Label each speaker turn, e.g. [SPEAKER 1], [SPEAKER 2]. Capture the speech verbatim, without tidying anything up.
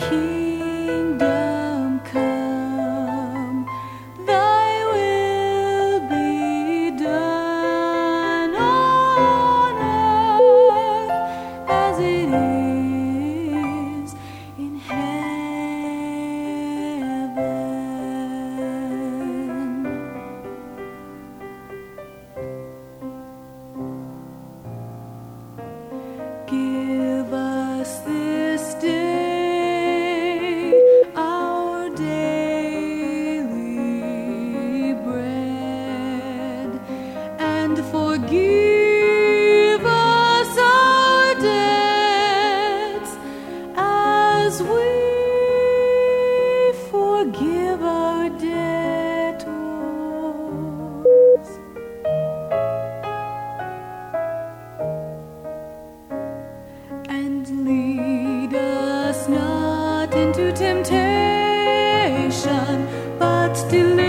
[SPEAKER 1] kingdom come, thy will be done on earth as it is in heaven. Give us this day our daily bread, and forgive us our debts as we forgive our debtors. And lead us not into temptation, but deliver